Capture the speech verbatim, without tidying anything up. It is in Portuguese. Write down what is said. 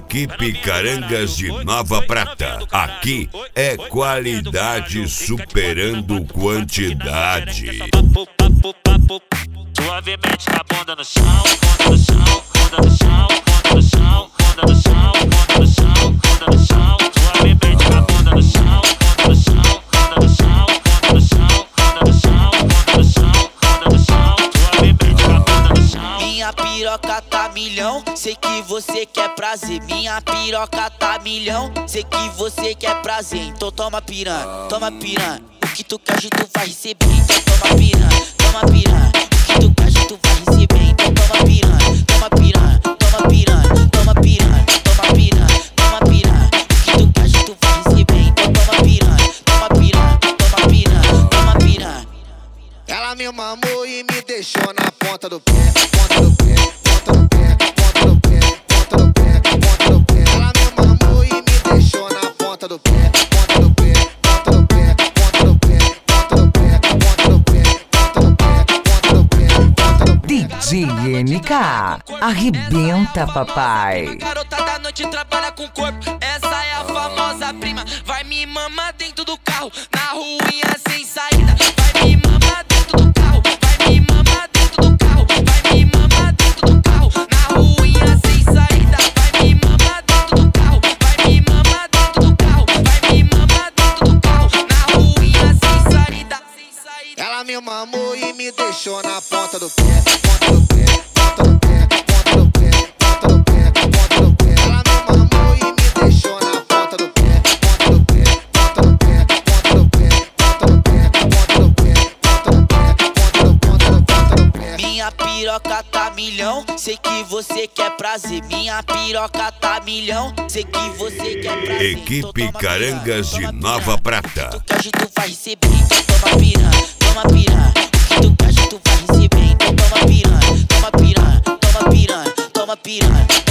Equipe Carangas de Nova Prata. Aqui é qualidade superando quantidade. Suavemente com a bunda no chão, bunda no chão, bunda no chão, bunda no chão, bunda no chão, bunda no chão, bunda no chão. Suavemente com a bunda no chão, bunda no chão, bunda no chão, bunda no chão, bunda no chão, bunda no chão, bunda no chão. Suavemente com a bunda no chão. Minha piroca tá milhão, sei que você quer prazer. Minha piroca tá milhão, sei que você quer prazer. Então toma piranha, toma piranha. O que tu quer, tu vai receber. Então toma piranha, toma piranha. O que tu quer, tu vai receber. Então toma piranha, toma piranha, toma piranha, toma piranha, toma piranha, toma piranha. O que tu quer, tu vai receber. Então toma piranha, toma piranha, toma piranha, toma piranha. Ela me mamou e me deixou na ponta do pé, ponta do pé, ponta do pé, ponta do pé, ponta do pé, ponta do pé. Ela me mamou e me deixou na ponta do pé, ponta do pé, ponta do pé, ponta do pé, ponta do pé, ponta do pé, ponta do pé, ponta do pé, ponta do pé. D J M K, arrebenta, papai. Garota da noite trabalha com corpo, essa é a famosa prima. Vai me mamar dentro do carro, na ruinha sem saída. Vai me mamar dentro do carro, vai me mamar dentro do carro, vai me mamar dentro do carro, na ruinha sem saída. Vai me mamar dentro do carro, vai me mamar dentro do carro, vai me mamar dentro do carro, na ruinha sem saída. Ela me mamou e me deixou na ponta do pé, ponta do pé, ponta do pé, ponta do pé, ponta do pé, ponta do pé. Ela me mamou e me deixou na ponta do pé, ponta do pé, ponta do pé, ponta do pé, ponta do pé, ponta do pé, ponta do pé, ponta do ponta do ponta do pé. Minha piroca tá milhão, sei que você quer prazer. Minha piroca tá milhão, sei que você quer prazer. Equipe Então toma Carangas piranha, de toma Nova piranha. Prata. Tu quer, tu vai receber. Então toma piranha, toma piranha. O que tu quer, tu vai receber. Então toma piranha, toma piranha, toma piranha, toma piranha.